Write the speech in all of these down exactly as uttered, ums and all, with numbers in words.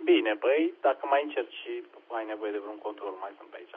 Bine, băi, dacă mai încerci și ai nevoie de vreun control, mai sunt pe aici.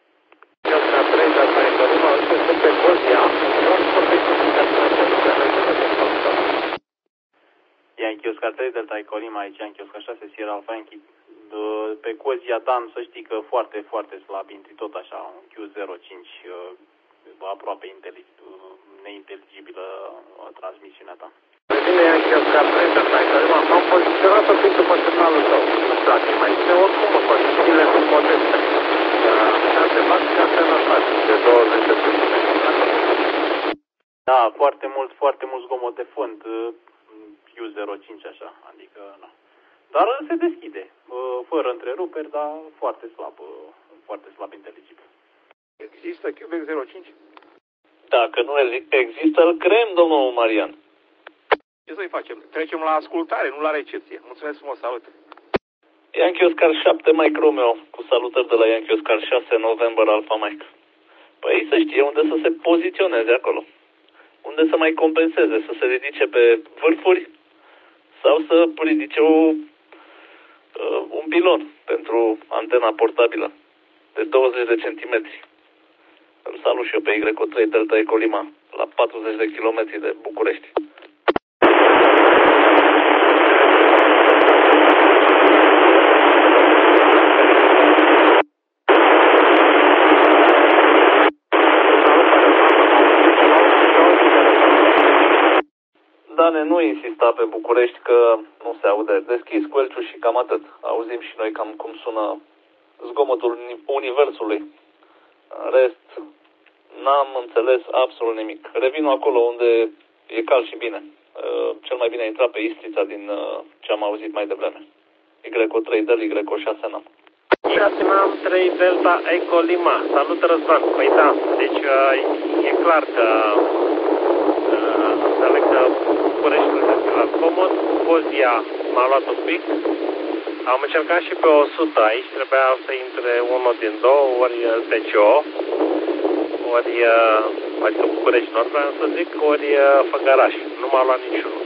Yankee Oscar trei, Delta Echo Lima, aici Yankee Oscar șase, Sierra Alpha Yankee. Pe Cozia Dan, să știi că foarte, foarte slab, intri tot așa, un Q zero cinci, aproape neinteligibilă transmisiunea ta. Bine, Yankee Oscar trei, Delta Echo Lima, m-am poziționat un pic după semnalul tău, nu place mai bine, oricum mă condițiile sunt modeste. șase bați, șase năsați, de douăzeci de centimetri. Da, foarte mult, foarte mult zgomot de fond, Q zero cinci așa, adică nu. Dar se deschide, fără întreruperi, dar foarte slab, foarte slab inteligibil. Există Quebec zero cinci? Dacă nu există, îl creăm, domnul Marian. Ce să-i facem? Trecem la ascultare, nu la recepție. Mulțumesc frumos, salut! Yankee Oscar șapte Mike Romeo, cu salutări de la Yankee Oscar șase November Alpha Mike. Păi să știe unde să se poziționeze acolo. Unde să mai compenseze, să se ridice pe vârfuri sau să ridice o, uh, un pilon pentru antena portabilă de douăzeci de centimetri. Îl salut și eu pe Y trei Delta Echo Lima, la patruzeci de kilometri de București. Dane, nu insista pe București că nu se aude. Deschis Cuelciu și cam atât. Auzim și noi cam cum sună zgomotul universului. În rest, n-am înțeles absolut nimic. Revin acolo unde e cald și bine. Cel mai bine a intrat pe Istrița din ce am auzit mai devreme. Y trei Del, Y șase Nam. șase Nam trei Delta Echo Lima. Salut, Răzvan. Păi da, deci e clar că înțeleg că Bucureștiul este la comod. Cozia m-a luat un pic. Am încercat și pe o sută aici. Trebuia să intre unul din două, ori T C O, ori adică București Nord, vreau să zic, ori Făgăraș. Nu m-a luat niciunul.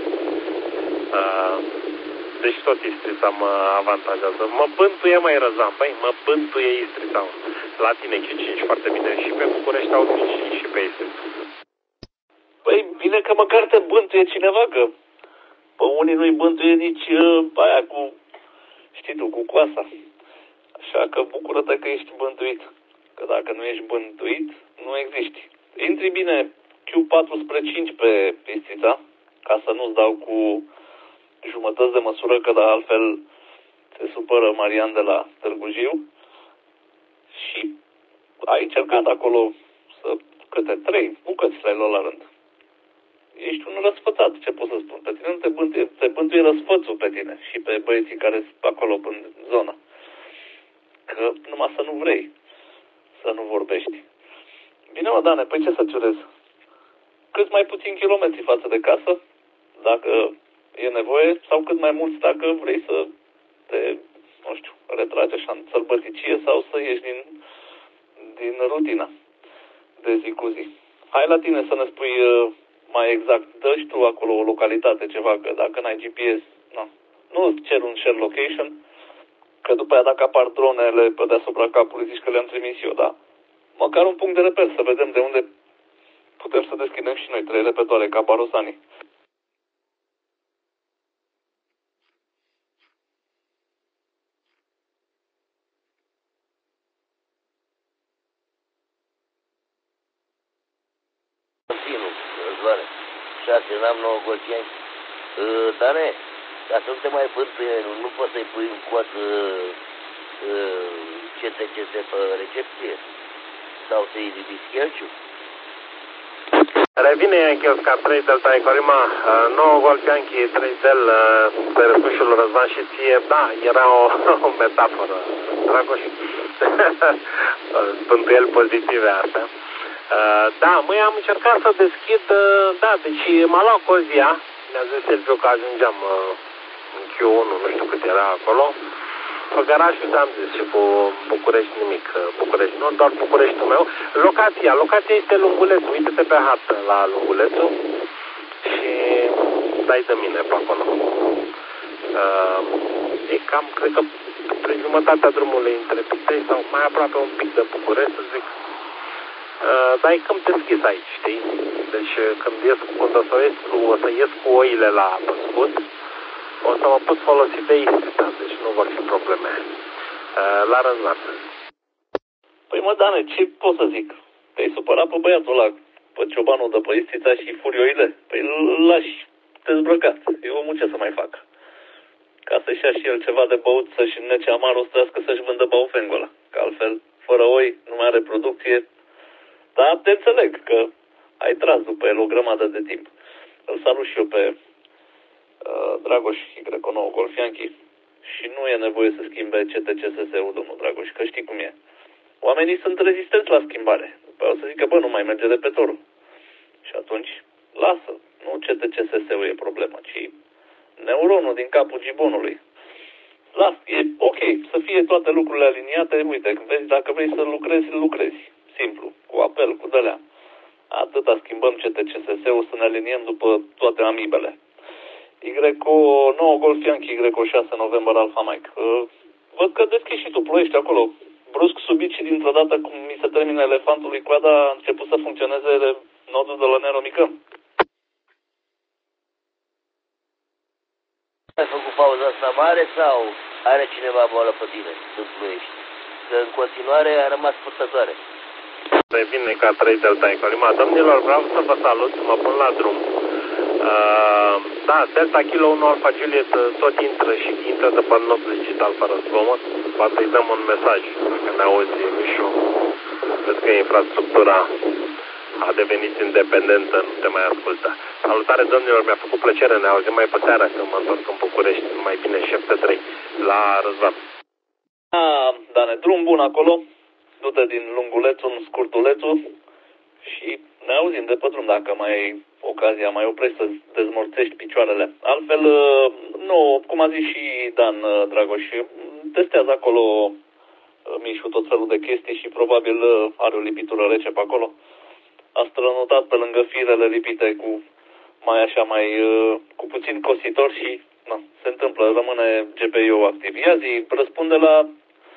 Deci tot Istrița mă avantajează. Mă bântuie, mai Răzvan, băi, mă bântuie Istrița. La tine Q cinci foarte bine. Și pe București au Q cinci și pe Istrița. Păi bine că măcar te bântuie cineva, că pe unii nu-i bântuie nici uh, aia cu, știi tu, cu coasa. Așa că bucură-te că ești bântuit. Că dacă nu ești bântuit, nu existi. Intri bine Q patru spre cinci pe Istrița, ca să nu-ți dau cu jumătăți de măsură, că dar altfel se supără Marian de la Târgu Jiu. Și ai încercat acolo să câte trei bucăți le-ai luat la rând. Ești un răsfățat, ce pot să spun. Pe tine nu te bântuie, te bântuie răsfățul pe tine și pe băieții care sunt acolo în zonă. Că numai să nu vrei, să nu vorbești. Bine, mă, Dane, păi ce să-ți urez? Cât mai puțin kilometri față de casă, dacă e nevoie, sau cât mai mulți dacă vrei să te, nu știu, retragi așa în sălbăticie sau să ieși din, din rutina de zi cu zi. Hai la tine să ne spui mai exact, dă și tu acolo o localitate, ceva, că dacă n-ai G P S, nu, nu cer un share location, că după aia dacă apar dronele pe deasupra capului, zici că le-am trimis eu, da? Măcar un punct de reper, să vedem de unde putem să deschidem și noi trei repetoare ca barosanii. șase Nam nouă Golcieni. Dane, ca să nu te mai bântuie, nu poți să-i pui în coasă C T C S pe recepție? Sau să-i ridici Chelciu? Revine Yankee Oscar trei Delta Echo Lima, nouă Golf Yankee trei Del, pe răspunsul Răzvan și ție. Da, era o, o metaforă, Dragoș. Bântuieli pozitive astea. Uh, da, măi, am încercat să deschid, uh, da, deci m-a luat Cozia, mi-a zis Silviu că ajungeam uh, în Q unu, nu știu cât era acolo. Făgărașul, ți-am zis, și cu București nimic, uh, București, nu doar Bucureștiul meu. Locația, locația este Lungulețul, uite-te pe hartă la Lungulețul și dai de mine pe acolo. Uh, E cam, cred că, prin jumătatea drumului între Pitești sau mai aproape un pic de București, să zic. Uh, dar e cam deschis aici, știi? Deci când, ies, când o, să ies cu, o să ies cu oile la păscut, o să mă pot folosi de Istrita, deci nu vor fi probleme. Uh, la Răzvan. Păi mă, Dane, ce pot să zic? Te-ai supărat pe băiatul ăla, pe ciobanul de pe Istrița și furioile? Păi îl lași dezbrăcat. Eu omul ce să mai fac? Ca să-și ia și el ceva de băut, să-și nece amarul, să să-și vândă baufengul ăla. Că altfel, fără oi, nu mai are producție. Dar te înțeleg că ai tras după el o grămadă de timp. Îl salut și eu pe uh, Dragoș Y nouă Golf Yankee și nu e nevoie să schimbe C T C S S-ul, domnul Dragoș, că știi cum e. Oamenii sunt rezistenți la schimbare. După o să zică, bă, nu mai merge repetorul. Și atunci, lasă. Nu C T C S S-ul e problema, ci neuronul din capul gibonului. Las, e ok, să fie toate lucrurile aliniate. Uite, vezi, dacă vrei să lucrezi, lucrezi. Simplu, cu apel, cu dălea. Atâta schimbăm C T C S S-ul să ne aliniem după toate amibele. Y nouă Golf Yankee, Y șase November Alpha Mike. Uh, văd că deschizi și tu ploiești acolo. Brusc subit și dintr-o dată, cum mi se termină elefantului coada, a început să funcționeze nodul de la Nero Mică. Ai făcut pauza asta mare sau are cineva boală pe tine când ploiești? Că în continuare a rămas purtătoare. Revine ca trei Delta Ecolima. Domnilor, vreau să vă salut, mă pun la drum. Uh, da, Delta Kilo unu Alpha Juliet tot intră și intră de pe not digital fără zgomot. Poate îi dăm un mesaj, dacă ne auzi, Mișu. Vezi că infrastructura a devenit independentă, nu te mai ascultă. Salutare, domnilor, mi-a făcut plăcere, ne auzim mai pe seara când mă întorc în București, mai bine șapte trei la Răzvan. Ah, Dane, drum bun acolo. Du-te din lungulețul în scurtulețul și ne auzim de pe drum dacă mai ai ocazia, mai oprești să dezmorțești picioarele. Altfel, nu, cum a zis și Dan Dragoș, testează acolo Mișu tot felul de chestii și probabil are o lipitură rece pe acolo. A strănutat pe lângă firele lipite cu mai așa, mai cu puțin cositor și na, se întâmplă, rămâne G P I-ul activ. Ia zi, răspunde la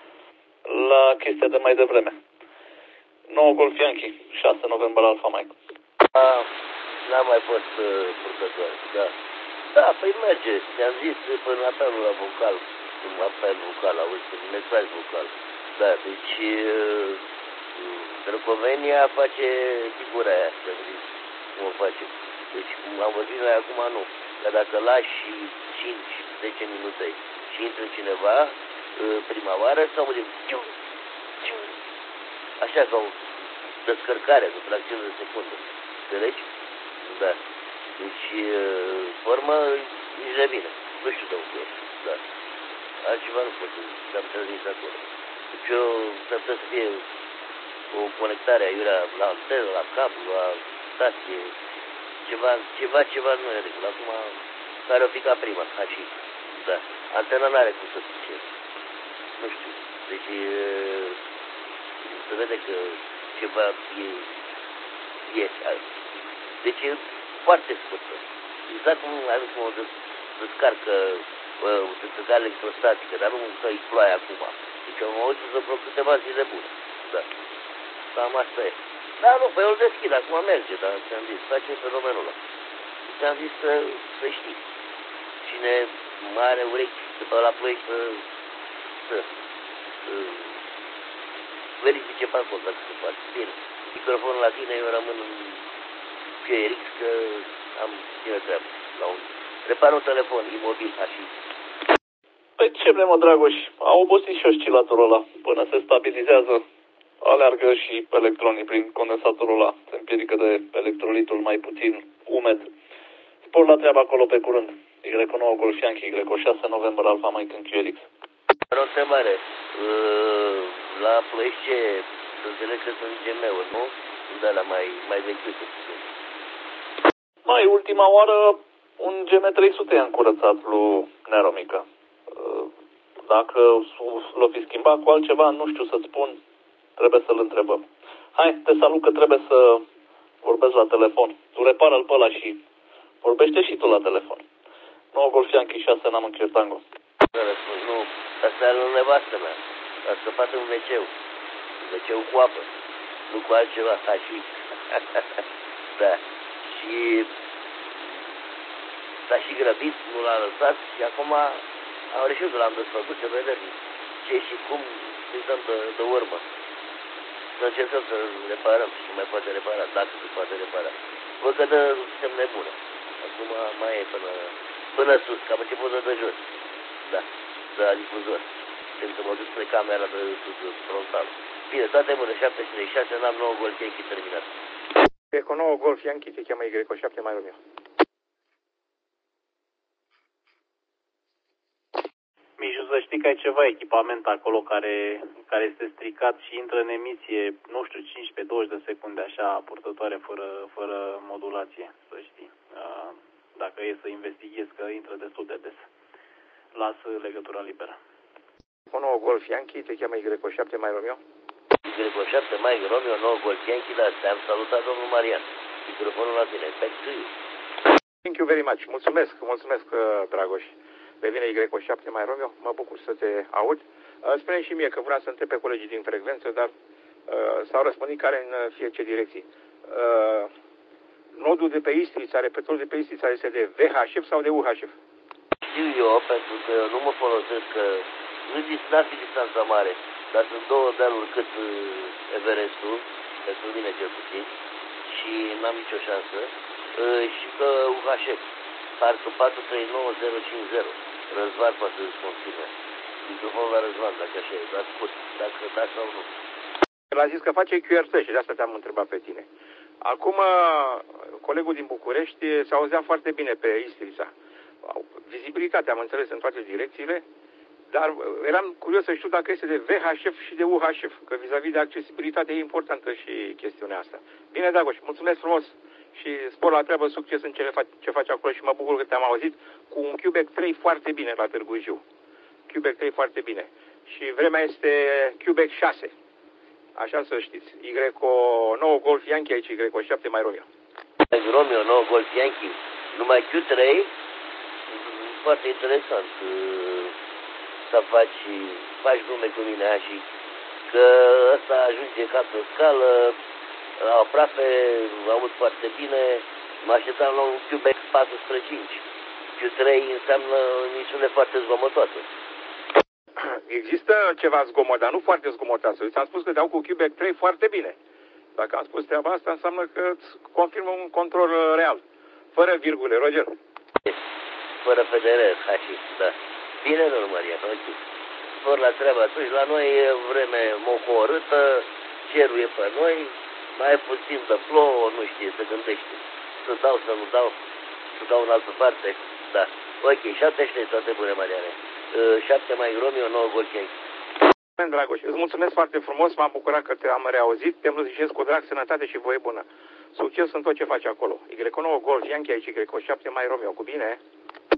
la chestia de mai devreme. nouă Golf Yankee, șase November Alpha Mike. Ah, n-am mai fost uh, purtător, da. Da, păi merge, ți-am zis până apelul la vocal, un apel vocal, auzi, un mesaj vocal. Da, deci uh, Drăcovenia face figura aia, ți-am zis cum o face. Deci cum am vorbit noi acum, nu. Dar dacă lași cinci zece minute și intră cineva, prima oară sau de ciu, ciu, așa ca o descărcare de fracțiune de secundă. Înțelegi? Da. Deci, formă, nici de bine. Nu știu de unde e. Da. Altceva nu pot să am trezit acolo. Deci eu s-ar putea să fie o conectare aiurea la antenă, la cablu, la stație. Ceva, ceva, ceva nu e regulă. Acum, care o fi ca prima, ca și. Da. Antena n-are cum să zice. Nu știu, deci se vede că ceva e, e, deci e foarte scurtă. Exact cum ai văzut cum o descarcă o descărcare electrostatică, dar nu că îi ploaie acum. Deci am auzit de vreo câteva zile bune. Da. Cam asta e. Da, nu, păi eu îl deschid, acum merge, dar ți-am zis, face fenomenul ăla. Ți-am zis să, să știi. Cine are urechi după la ploi să să uh, verifice pe acolo dacă se poate. Bine, microfonul la tine, eu rămân în Q R X că am bine treabă la un repar un telefon imobil așa. Păi ce vrem, mă, Dragoș? A obosit și oscilatorul ăla. Până se stabilizează, aleargă și electronii prin condensatorul ăla. Se împiedică de electrolitul mai puțin umed. Spor la treabă acolo pe curând. Y nouă Golf Yankee, Y șase November Alpha Mike în Q R X. O întrebare. La Ploiești ce? Să înțeleg că sunt G M-uri, nu? Da, la mai, mai vechiute. Mai, ultima oară un G M trei sute i-am curățat lui Nero Mică. Dacă l-o fi schimbat cu altceva, nu știu să-ți spun, trebuie să-l întrebăm. Hai, te salut că trebuie să vorbesc la telefon. Tu repară-l pe ăla și vorbește și tu la telefon. nouă Golf Yankee șase, n-am încheiat tango. Nu Asta e lui nevastă mea. A scăpat în veceu. Veceu cu apă. Nu cu altceva, ca și... Da. Și... S-a și grăbit, nu l-a lăsat și acum am reușit că l-am desfăcut, să vedem ce și cum îi dăm de, de urmă. Să încercăm să reparăm și mai poate repara, dacă se poate repara. Văd că dă semne bune. Acum mai e până, până sus, că am început de, de jos. Da, de la difuzor. Când să mă duc spre camera de sus, frontal. Bine, toate bune, șaptesprezece și șase, n-am nouă Golf Yankee terminat. Greco nouă Golf Yankee, te cheamă Greco șapte mai Romeo. Mișu, să știi că ai ceva echipament acolo care, care este stricat și intră în emisie, nu știu, cincisprezece douăzeci de secunde, așa, purtătoare, fără, fără modulație, să știi. Dacă e să investighezi, că intră destul de des. Las legătura liberă. O nouă Golf Yankee, te cheamă Greco șapte mai Romeo. Greco șapte mai Romeo, nouă Golf Yankee, dar te-am salutat, domnul Marian. Microfonul la tine, thank you. Thank you very much. Mulțumesc, mulțumesc, Dragoș. Revine Greco șapte mai Romeo, mă bucur să te aud. Spune și mie că vreau să întreb pe colegii din frecvență, dar uh, s-au răspândit care în fie ce direcții. Uh, nodul de pe Istrița, repetorul de pe Istrița este de V H F sau de U H F? Știu eu, pentru că nu mă folosesc, că nu n-ar fi distanța mare, dar sunt două dealuri cât uh, Everestul, pentru mine cel puțin, și n-am nicio șansă, uh, și că U H F, parcă patru trei nouă zero cinci zero. Răzvan poate să-ți confirme. Microfonul la Răzvan, dacă așa e, dar scurt, dacă da sau nu. El a zis că face Q R T și de asta te-am întrebat pe tine. Acum, colegul din București se auzea foarte bine pe Istrița. Vizibilitatea, am înțeles, în toate direcțiile, dar eram curios să știu dacă este de V H F și de U H F, că vis-a-vis de accesibilitate e importantă și chestiunea asta. Bine, Dragoș, mulțumesc frumos și spor la treabă, succes în ce, faci, ce faci acolo și mă bucur că te-am auzit cu un Quebec trei foarte bine la Târgu Jiu. Quebec trei foarte bine. Și vremea este Quebec șase. Așa să știți. Greco nouă Golf Yankee, aici Greco șapte mai Romeo. Romeo nouă Golf Yankee, numai Q trei, foarte interesant să faci, faci glume cu mine și că ăsta ajunge ca pe scală, aproape, aud foarte bine, mă așteptam la un Quebec patru spre cinci. Q trei înseamnă emisiune foarte zgomotoasă. Există ceva zgomot, dar nu foarte zgomotoasă. Ți-am spus că dau cu Quebec trei foarte bine. Dacă am spus treaba asta, înseamnă că îți confirmă un control real. Fără virgule, Roger. Fără F D R, ca și, da. Bine, domnul Marian, ok. Spor la treaba atunci, la noi e vreme mohorâtă, cerul e pe noi, mai puțin de plouă, nu știe, se gândește. Să dau, să nu dau, să dau în altă parte, da. Ok, șaptesprezece, toate bune, Mariane. șapte mai Romeo, nouă Golf Yankee. Dragoș, îți mulțumesc foarte frumos, m-am bucurat că te-am reauzit, te îmbrățișez cu drag, sănătate și voie bună. Succes în tot ce faci acolo. Greco nouă Golf Yankee, aici Greco șapte mai Romeo, cu bine?